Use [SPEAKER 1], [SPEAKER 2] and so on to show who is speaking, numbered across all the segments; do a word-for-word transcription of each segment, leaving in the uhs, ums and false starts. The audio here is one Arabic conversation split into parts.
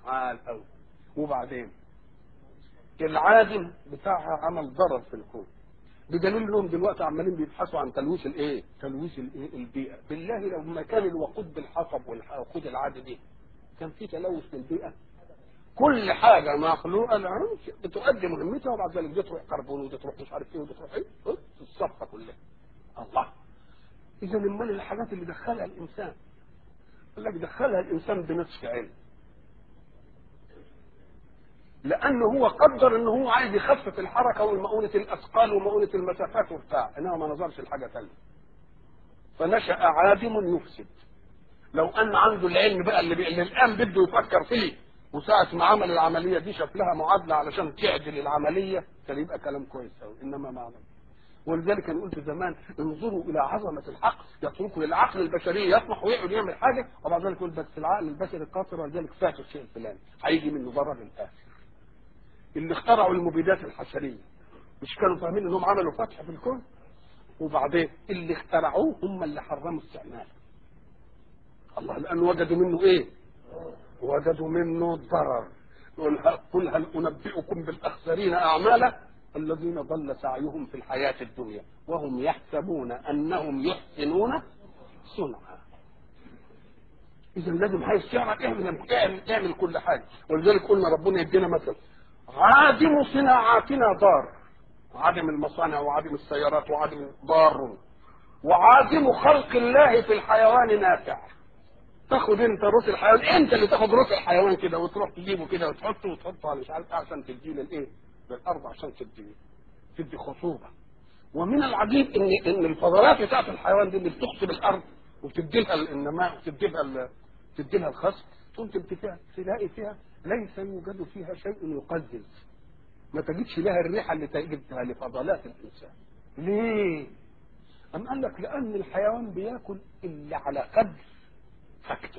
[SPEAKER 1] عال قوي. وبعدين العادم بتاعها عمل ضرر في الكون، بدليل انهم دلوقتي عمالين بيبحثوا عن تلويث الايه؟ تلويث الايه؟ البيئه. بالله لو ما كان الوقود بالحطب والوقود العادي دي كان في تلوث للبيئه. كل حاجه مخلوقه بتؤدي مهمتها وبعد ذلك بتروح كربون وبتروح مش عارف ايه وبتروح ايه في الصفقه كلها. الله. اذا امال الحاجات اللي دخلها الانسان قال لك دخلها الانسان بنصف علم، لانه هو قدر انه هو عايز يخفف الحركه ومؤونه الاثقال ومؤونه المسافات وبتاع، انما ما نظرش لحاجه ثانيه. فنشا عادم يفسد. لو ان عنده العلم بقى اللي, بي... اللي الان بده يفكر فيه، وساعه ما عمل العمليه دي شاف لها معادله علشان تعدل العمليه، كان يبقى كلام كويس قوي. انما ما عمل. ولذلك انا قلت زمان انظروا الى عظمه الحق، يتركوا للعقل البشري يسمح ويقعد يعمل حاجه وبعد ذلك يقول بس العقل البشري قاصر ولذلك فات الشيء الفلاني هيجي منه ضرر الاخر. اللي اخترعوا المبيدات الحشريه مش كانوا فاهمين انهم عملوا فتح في الكون؟ وبعدين اللي اخترعوه هم اللي حرموا استعماله. الله، لان وجدوا منه ايه؟ وجدوا منه ضرر. قل هل انبئكم بالاخسرين اعمالا الذين ضل سعيهم في الحياه الدنيا وهم يحسبون انهم يحسنون صنعا. اذا لازم عايز تعمل اعمل اعمل اعمل كل حاجه. ولذلك قلنا ربنا يدينا مثل عادم صناعاتنا ضار، عدم المصانع وعدم السيارات وعدم ضار، وعادم خلق الله في الحيوان نافع. تاخد انت روس الحيوان، انت اللي تاخد روس الحيوان كده وتروح تجيبه كده وتحطه وتحطه على مش عارف عشان تديه للايه؟ للارض عشان تدي تدي خصوبه. ومن العجيب ان ان الفضلات بتاعت الحيوان دي اللي بتخصب الارض وتدي لها النماء وتدي لها تدي لها الخصب، تنتج فيها تلاقي فيها ليس يوجد فيها شيء يقزز. ما تجدش لها الريحه اللي تجدها لفضلات الانسان. ليه؟ أم قال لك لأن الحيوان بياكل اللي على قدر فاكته،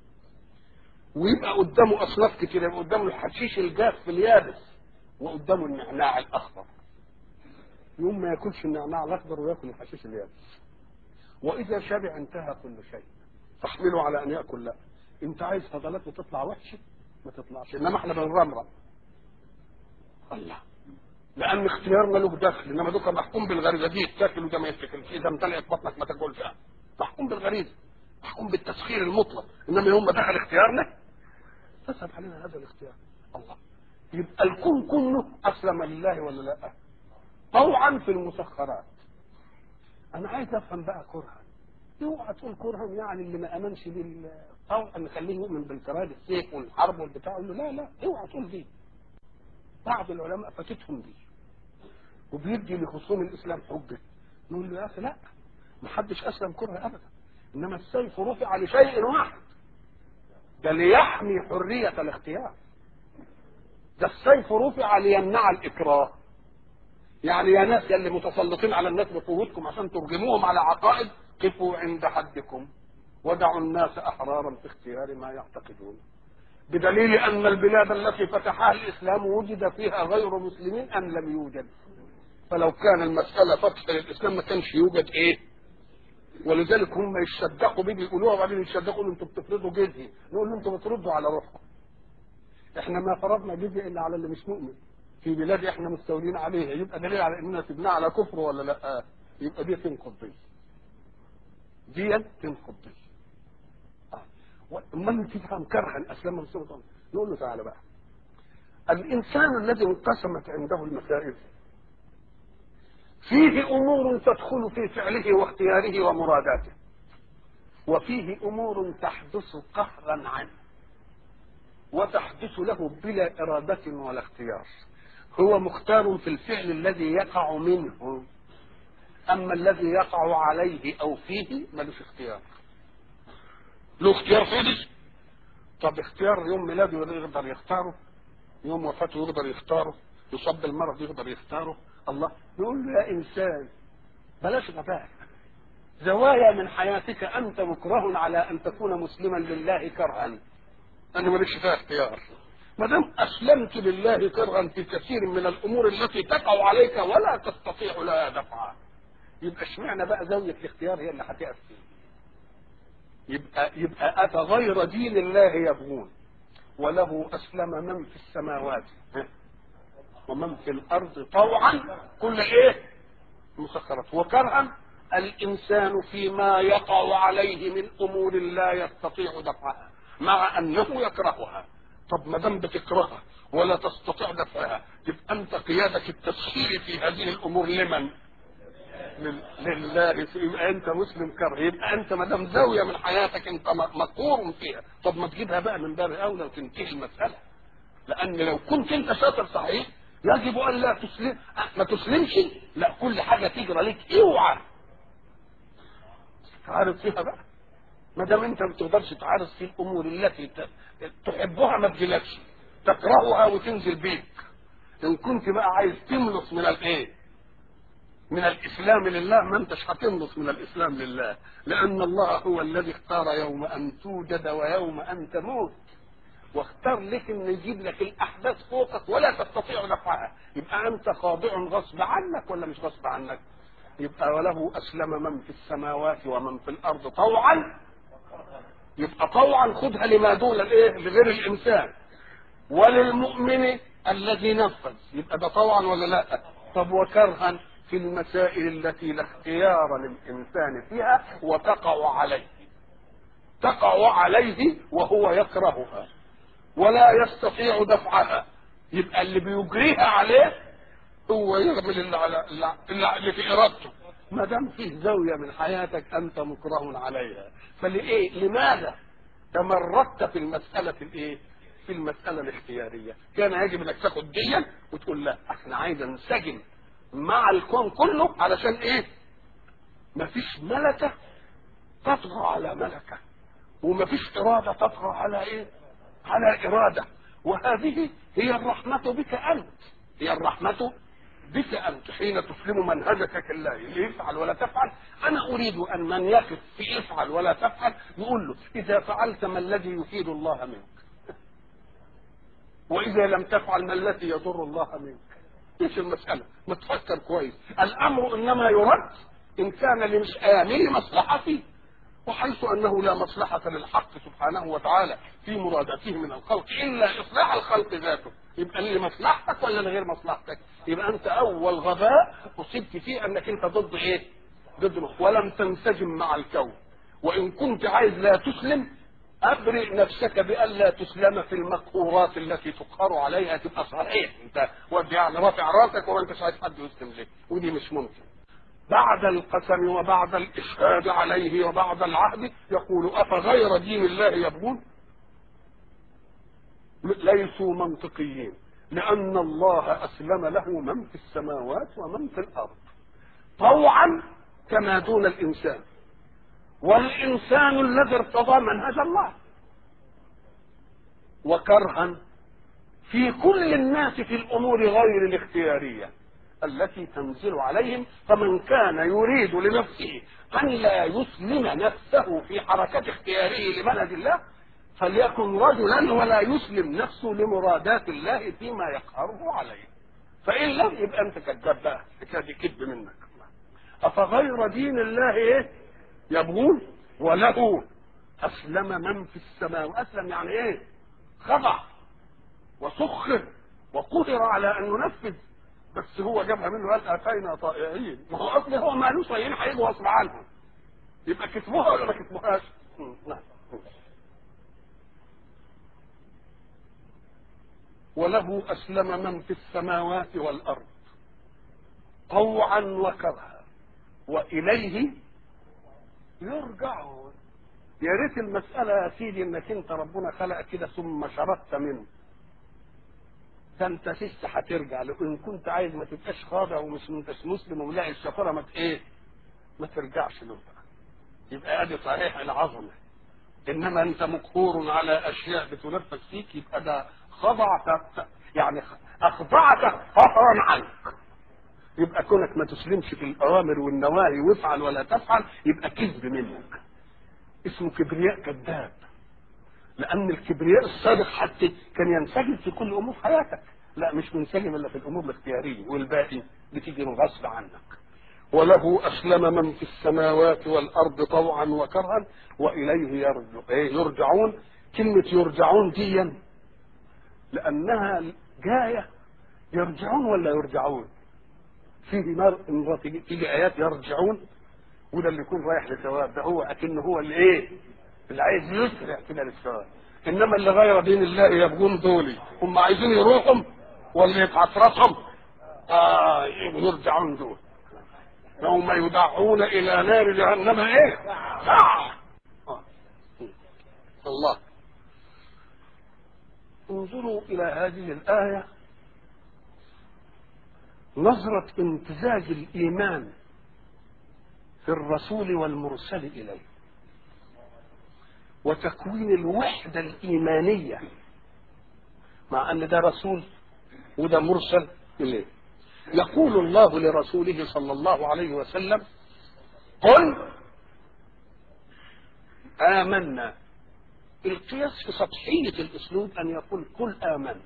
[SPEAKER 1] ويبقى قدامه أصناف كتير، يبقى قدامه الحشيش الجاف في اليابس وقدامه النعناع الأخضر. يوم ما ياكلش النعناع الأخضر وياكل الحشيش اليابس. وإذا شبع انتهى كل شيء، تحمله على أن يأكل. لا، أنت عايز فضلاته تطلع وحشة ما تطلعش، إنما إحنا بنرمرم. الله، لان اختيارنا له دخل، انما دوكا محكوم بالغريزه دي تاكل وده ما يتاكلش، اذا امتلأت بطنك ما تاكلش. محكوم بالغريزه، محكوم بالتسخير المطلق، انما يوم ما دخل اختيارنا فسد علينا هذا الاختيار. الله، يبقى الكون كله اسلم لله ولا لا؟ طوعا في المسخرات. انا عايز افهم بقى كرها. اوعى تقول كرها يعني اللي ما امنش بال طوعا نخليه يؤمن بالكراد السيف والحرب والبتاع، يقول له لا لا اوعى تقول دي. بعض العلماء فاتتهم دي وبيدي لخصوم الاسلام حجه، نقول له يا اخي لا، ما حدش اسلم كره ابدا، انما السيف رفع لشيء واحد، ده ليحمي حريه الاختيار. ده السيف رفع ليمنع الاكراه. يعني يا ناس يا اللي متسلطين على الناس بقوتكم عشان ترجموهم على عقائد، قفوا عند حدكم ودعوا الناس احرارا في اختيار ما يعتقدون. بدليل ان البلاد التي فتحها الاسلام وجد فيها غير مسلمين ام لم يوجد؟ فلو كان المساله فتح للاسلام ما كانش يوجد ايه؟ ولذلك هم يشدقوا بيه بيقولوها وبعدين يشدقوا انتوا بتفرضوا جزيه، نقول لهم انتوا بتردوا على روحكم. احنا ما فرضنا جزيه الا على اللي مش مؤمن في بلاد احنا مستولين عليها، يبقى دليل على اننا سيبناه على كفر ولا لا؟ يبقى دي تنقض دي دي تنقض دي. ومن تفهم كرها اسلام رسول الله، نقول له تعالى بقى، الانسان الذي انقسمت عنده المسائل فيه امور تدخل في فعله واختياره ومراداته، وفيه امور تحدث قهرا عنه وتحدث له بلا اراده ولا اختيار. هو مختار في الفعل الذي يقع منه، اما الذي يقع عليه او فيه ملوش اختيار. له اختيار خالص. طب اختيار يوم ميلاده يقدر يختاره، يوم وفاته يقدر يختاره، يصاب بالمرض يقدر يختاره. الله، نقول له يا انسان بلاش غباء، زوايا من حياتك انت مكره على ان تكون مسلما لله كرها، انا ماليش فيها اختيار. ما دام اسلمت لله كرها في كثير من الامور التي تقع عليك ولا تستطيع لها دفعا، يبقى اشمعنى بقى زاويه الاختيار هي اللي هتقف فيه؟ يبقى يبقى اتى غير دين الله يبغون وله أسلم من في السماوات ومن في الأرض طوعا كل إيه مسخرات وكرها. الإنسان فيما يقع عليه من أمور لا يستطيع دفعها مع أنه يكرهها. طب ما دام بتكرهها ولا تستطيع دفعها يبقى أنت قيادك التسخير في هذه الأمور لمن؟ لله. يبقى أنت مسلم كره. يبقى أنت ما دام زاوية من حياتك أنت مقهور فيها. طب ما تجيبها بقى من باب أولى وتنتهي المسألة. لأن لو كنت أنت شاطر صحيح يجب أن لا تسلم، ما تسلمش. لا، كل حاجة تجرى لك اوعى تعارض فيها بقى. ما دام انت ما تقدرش تعارض في الامور التي تحبها ما تجيلكش، تكرهها وتنزل بيك. ان كنت بقى عايز تملص من الايه؟ من الاسلام لله، ما انتش هتملص من الاسلام لله، لان الله هو الذي اختار يوم ان توجد ويوم ان تموت، واختار لك ان يجيب لك الاحداث فوقك ولا تستطيع دفعها. يبقى انت خاضع غصب عنك ولا مش غصب عنك؟ يبقى وله أسلم من في السماوات ومن في الأرض طوعا. يبقى طوعا خدها لما دون الايه؟ لغير الإنسان. وللمؤمن الذي نفذ، يبقى ده طوعا ولا لا؟ طب وكرها في المسائل التي لا اختيار للإنسان فيها وتقع عليه، تقع عليه وهو يكرهها ولا يستطيع دفعها، يبقى اللي بيجريها عليه هو يعمل اللي على اللي في ارادته. ما دام فيه زاويه من حياتك انت مكره عليها، فلإيه؟ لماذا تمردت في المساله الايه؟ في المساله الاختياريه. كان يجب انك تاخد ديا وتقول لا، احنا عايز ننسجم مع الكون كله علشان ايه؟ مفيش ملكه تطغى على ملكه، ومفيش اراده تطغى على ايه؟ على اراده. وهذه هي الرحمه بك انت، هي الرحمه بك أنت حين تسلم منهجك لله اللي يفعل ولا تفعل. أنا أريد أن من يقف في يفعل ولا تفعل يقول له إذا فعلت ما الذي يفيد الله منك، وإذا لم تفعل ما الذي يضر الله منك. إيش المسألة؟ ما تفكر كويس. الأمر إنما يرد إن كان لمش آمن مصلحتي، وحيث أنه لا مصلحة للحق سبحانه وتعالى في مرادته من الخلق إلا إصلاح الخلق ذاته، يبقى اللي مصلحتك ولا لغير مصلحتك؟ يبقى أنت أول غباء أصبت فيه أنك أنت ضد إيه؟ ضد مخ. ولم تنسجم مع الكون. وإن كنت عايز لا تسلم أبرئ نفسك بأن لا تسلم في المقهورات التي تقهر عليها، تبقى صحيح أنت يعني رافع راسك وما أنتش عايز حد يسلم لك، ودي مش ممكن. بعد القسم وبعد الإشهاد عليه وبعد العهد يقول أفغير دين الله يبغون؟ ليسوا منطقيين، لأن الله أسلم له من في السماوات ومن في الأرض طوعا كما دون الإنسان، والإنسان الذي ارتضى منهج الله، وكرها في كل الناس في الأمور غير الاختيارية التي تنزل عليهم. فمن كان يريد لنفسه أن لا يسلم نفسه في حركة اختياره لمنهج الله فليكن رجلا ولا يسلم نفسه لمرادات الله فيما يقهره عليه. فإن لم يبقى أنت كذاب بقى، دي كذب منك. أفغير دين الله إيه؟ يبغون وله أسلم من في السماء. أسلم يعني إيه؟ خضع وسخر وقهر على أن ينفذ، بس هو جابها منه قال اتينا طائعين. ما هو اصلا هو ما قالوش طائعين هيجوا غصب عنهم، يبقى كتبوها ولا ما كتبوهاش؟ نعم. وله اسلم من في السماوات والارض طوعا وكرها واليه يرجعون. يا ريت المساله يا سيدي انك انت ربنا خلق كده ثم شردت منه، فانت لسه هترجع له. ان كنت عايز ما تبقاش خاضع ومش انتش مسلم وملاقي الشفره ما ايه ما ترجعش له بقى، يبقى ادي صحيح العظمه. انما انت مقهور على اشياء بتنفذ فيك، يبقى ده خضعت يعني اخضعت قهرا عنك. يبقى كونك ما تسلمش في الاوامر والنواهي وافعل ولا تفعل يبقى كذب منك، اسمه كبرياء كذاب. لأن الكبرياء الصادق حتى كان ينسجم في كل أمور حياتك، لا مش منسجم إلا في الأمور الاختيارية، والباقي بتيجي من غصب عنك. وله أسلم من في السماوات والأرض طوعا وكرها وإليه يرجع. إيه يرجعون؟ كلمة يرجعون دي لانها جايه يرجعون ولا يرجعون؟ فيه مرة تيجي ايات يرجعون، وده اللي يكون رايح لثواب، ده هو اكنه هو اللي ايه اللي عايز يسرع كده للثواب. انما اللي غير دين الله يبغون دولي، هم عايزين يروحوا ولا يتعطرتهم؟ اه يرجعون دول. يوم يدعون الى نار جهنم ايه؟ آه. آه. الله. انظروا الى هذه الايه نظرة امتزاج الايمان في الرسول والمرسل اليه، وتكوين الوحدة الايمانية، مع ان ده رسول وده مرسل اليه. يقول الله لرسوله صلى الله عليه وسلم: قل آمنا. القياس في سطحية الاسلوب ان يقول قل آمنا،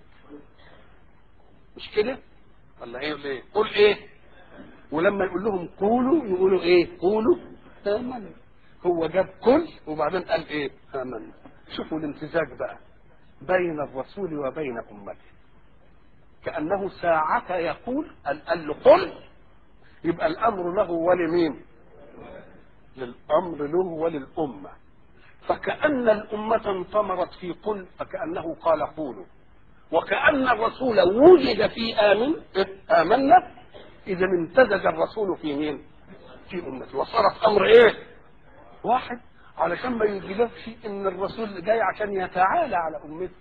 [SPEAKER 1] مش كده ولا ايه؟ ليه قل ايه؟ ولما يقول لهم قولوا يقولوا ايه؟ قولوا آمنا. هو جاب قل وبعدين قال ايه؟ آمنا. شوفوا الامتزاج بقى بين الرسول وبين امته، كأنه ساعة يقول قال له قل، يبقى الامر له ولمين؟ للامر له وللامة. فكأن الامة انطمرت في قل، فكأنه قال قولوا، وكأن الرسول وجد في آمن آمنا، إذا امتزج الرسول في مين؟ في أمته، وصارت أمر إيه؟ واحد، علشان ما يجيلكش إن الرسول جاي عشان يتعالى على أمته.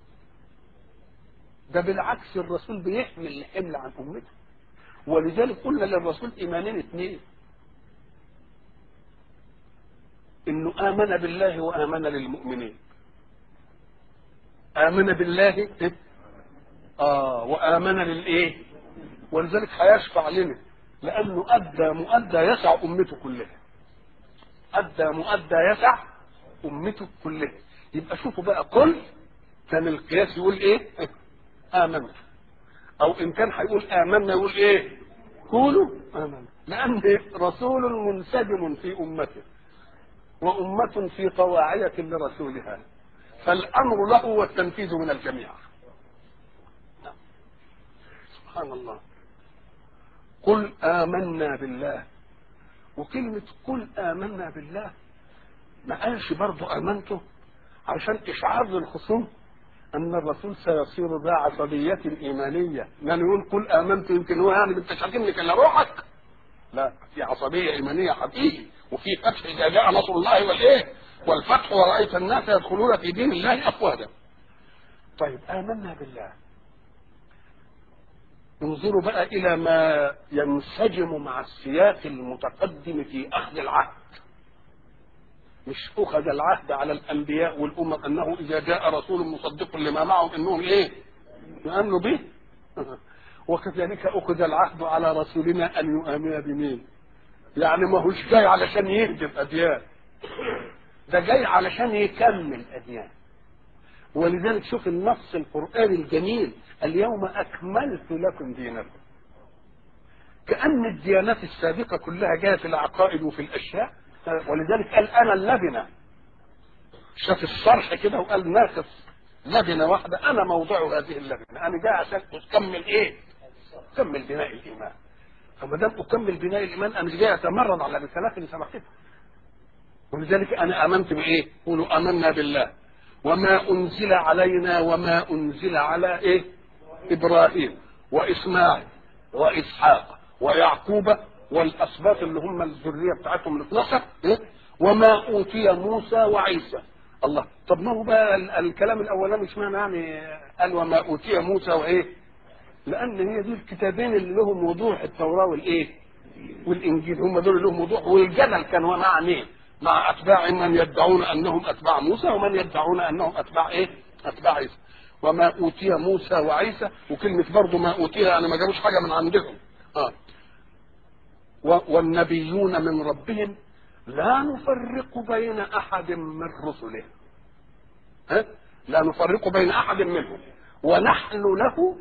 [SPEAKER 1] ده بالعكس، الرسول بيحمل الحمل عن أمته. ولذلك قلنا للرسول إيمانين اثنين: إنه آمن بالله وآمن للمؤمنين. آمن بالله آه وآمن للإيه؟ ولذلك هيشفع لنا، لأنه أدى مؤدى يسع أمته كلها. أدى مؤدى يسع أمته كلها. يبقى شوفوا بقى، قل كان القياس يقول إيه؟ آمنا. أو إن كان هيقول آمنا يقول إيه؟ قولوا آمنا. لأن رسول منسجم في أمته، وأمة في طواعية لرسولها، فالأمر له والتنفيذ من الجميع. سبحان الله. قل آمنا بالله. وكلمة قل آمنا بالله ما قالش برضه آمنته عشان إشعار للخصوم أن الرسول سيصير ذا عصبية إيمانية، يعني يقول قل آمنت يمكن هو يعني أنت شاكلني كلا روحك. لا، في عصبية إيمانية حقيقي، وفي فتح إذا جاء نصر الله والإيه والفتح ورأيت الناس يدخلون في دين الله أفواجا. طيب آمنا بالله، انظروا بقى إلى ما ينسجم مع السياق المتقدم في أخذ العهد. مش أخذ العهد على الأنبياء والأمم أنه إذا جاء رسول مصدق لما معهم إنهم إيه؟ يؤمنوا به. وكذلك أخذ العهد على رسولنا أن يؤمن بمين؟ يعني ما هوش جاي علشان يهدم أديان، ده جاي علشان يكمل أديان. ولذلك شوف النص القرآني الجميل: اليوم أكملت لكم دينكم. كأن الديانات السابقة كلها جاية في العقائد وفي الأشياء، ولذلك قال أنا اللبنة. شاف الصرح كده وقال ناقص لبنة واحدة، أنا موضوع هذه اللبنة، أنا جاي عشان أكمل إيه؟ أكمل بناء الإيمان. فما دام أكمل بناء الإيمان أنا مش جاي أتمرد على الرسالات اللي سبقتها. ولذلك أنا آمنت بإيه؟ قولوا آمنا بالله وما أنزل علينا وما أنزل على إيه؟ إبراهيم وإسماعيل وإسحاق ويعقوب والأسباط اللي هم الذرية بتاعتهم الاثناشر، إيه؟ وما أوتي موسى وعيسى. الله، طب ما هو بقى الكلام الأولاني اشمعنى يعني قال وما أوتي موسى وإيه؟ لأن هي دي الكتابين اللي لهم وضوح، التوراة والإيه؟ والإنجيل، هم دول اللي لهم وضوح. والجدل كان مع مين؟ مع أتباع من يدعون أنهم أتباع موسى ومن يدعون أنهم أتباع إيه؟ أتباع عيسى. وما أوتي موسى وعيسى، وكلمة برضو ما أوتي أنا ما جابوش حاجة من عندهم. آه. والنبيون من ربهم لا نفرق بين أحد من رسله. ها؟ لا نفرق بين أحد منهم ونحن له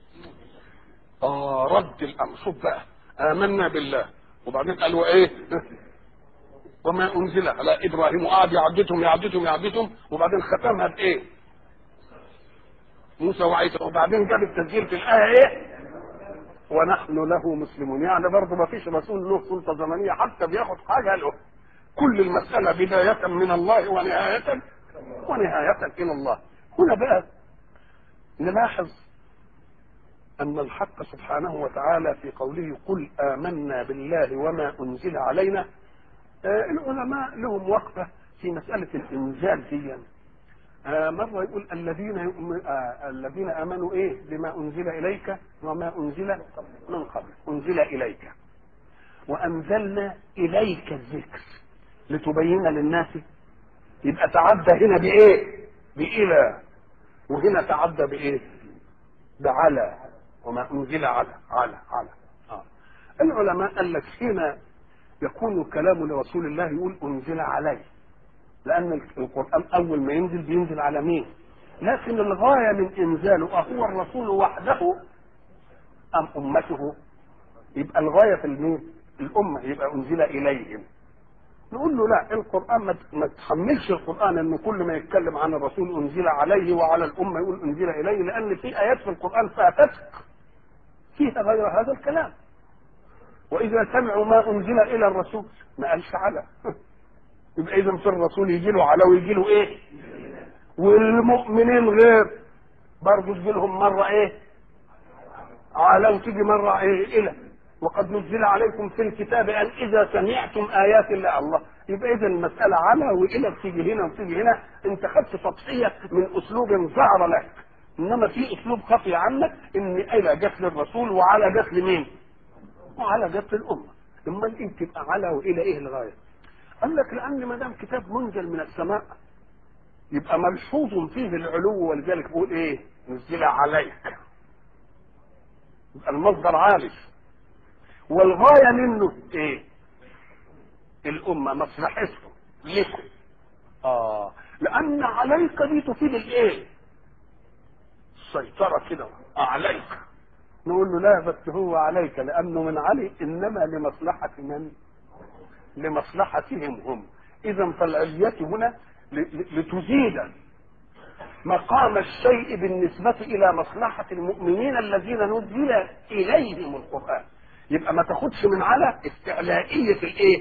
[SPEAKER 1] آه رد الأمر. شوف بقى، آمنا بالله وبعدين قالوا إيه؟ وما أنزل على إبراهيم، وقعد يعدتهم يعدتهم يعدتهم وبعدين ختمها بإيه؟ موسى وعيسى، وبعدين جاب التسجيل في الايه ايه؟ ونحن له مسلمون. يعني برضه ما فيش رسول له سلطه زمنيه حتى بياخد حاجه له. كل المساله بدايه من الله ونهايه ونهايه الى الله. هنا بقى نلاحظ ان الحق سبحانه وتعالى في قوله قل آمنا بالله وما انزل علينا، آه العلماء لهم وقفه في مساله الانزال دي. آه مرة يقول الذين آه الذين آمنوا إيه بما أنزل إليك وما أنزل من قبل، أنزل إليك وأنزلنا إليك الذكر لتبين للناس. يبقى تعدى هنا بإيه؟ بإلى، وهنا تعدى بإيه؟ بعلى، وما أنزل على على على آه. العلماء قال لك هنا يكون الكلام لرسول الله يقول أنزل عليه، لأن القرآن أول ما ينزل بينزل على مين؟ لكن الغاية من إنزاله أهو الرسول وحده أم أمته؟ يبقى الغاية في المين؟ الأمة، يبقى أنزل إليهم. نقول له لا، القرآن ما تحملش القرآن إن كل ما يتكلم عن الرسول أنزل عليه وعلى الأمة يقول أنزل إليه، لأن في آيات في القرآن فاتتك فيها غير هذا الكلام. وإذا سمعوا ما أنزل إلى الرسول ما قالش على يبقى اذا في الرسول يجي له على ويجي له ايه؟ والمؤمنين غير برضه تجي لهم مره ايه؟ على وتيجي مره ايه؟ الى وقد نزل عليكم في الكتاب ان اذا سمعتم ايات الله الله. يبقى اذا المساله على والى بتيجي هنا وتيجي هنا. انت خدت سطحيه من اسلوب ظهر لك، انما في اسلوب خفي عنك ان الى جت للرسول وعلى جت لمين؟ وعلى جت للامه. امال انت تبقى على والى ايه الغايه؟ قال لك لأن ما دام كتاب منزل من السماء يبقى ملحوظ فيه العلو، ولذلك بيقول إيه؟ نزل عليك. يبقى المصدر عالي، والغاية منه إيه؟ الأمة، مصلحتهم لكم. آه لأن عليك دي تفيد الإيه؟ السيطرة كده عليك. نقول له لا، بس هو عليك لأنه من علي، إنما لمصلحة من؟ لمصلحتهم هم. اذا فالعلية هنا لتزيد مقام الشيء بالنسبة الى مصلحة المؤمنين الذين نزل اليهم القرآن. يبقى ما تاخدش من على استعلائية الايه؟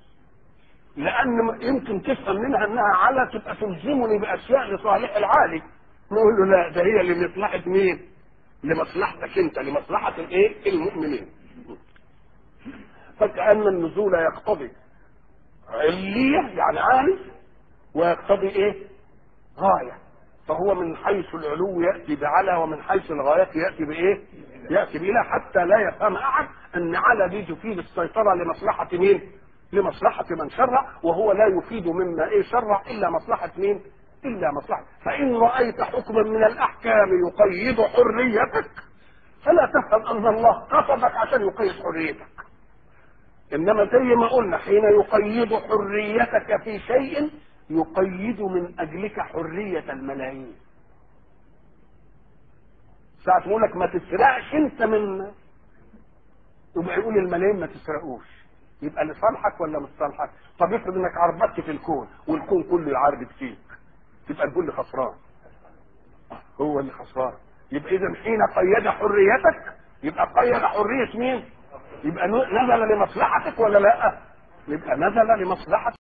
[SPEAKER 1] لان يمكن تفهم منها انها على تبقى تلزمني باشياء لصالح العالي. نقول له لا، ده هي لمصلحة مين؟ لمصلحتك انت، لمصلحة الايه؟ المؤمنين. فكأن النزول يقتضي علية يعني عالي، ويقتضي ايه؟ غاية. فهو من حيث العلو يأتي بعلى، ومن حيث الغاية يأتي بايه؟ يأتي بإله، حتى لا يفهم أحد أن على دي تفيد السيطرة لمصلحة مين؟ لمصلحة من شرع، وهو لا يفيد مما ايه شرع إلا مصلحة مين؟ إلا مصلحة. فإن رأيت حكما من الأحكام يقيد حريتك فلا تفهم أن الله قصدك عشان يقيد حريتك. إنما زي ما قلنا حين يقيد حريتك في شيء يقيد من أجلك حرية الملايين. ساعة يقول لك ما تسرقش أنت من، يبقى يقول الملايين ما تسرقوش، يبقى لصالحك ولا مش صالحك؟ طب افرض انك عربت في الكون والكون كله يعربد فيك، تبقى تقول لي خسران. هو اللي خسران. يبقى إذا حين قيد حريتك يبقى قيد حرية مين؟ يبقى نزل لمصلحتك ولا لا؟ يبقى نزل لمصلحتك.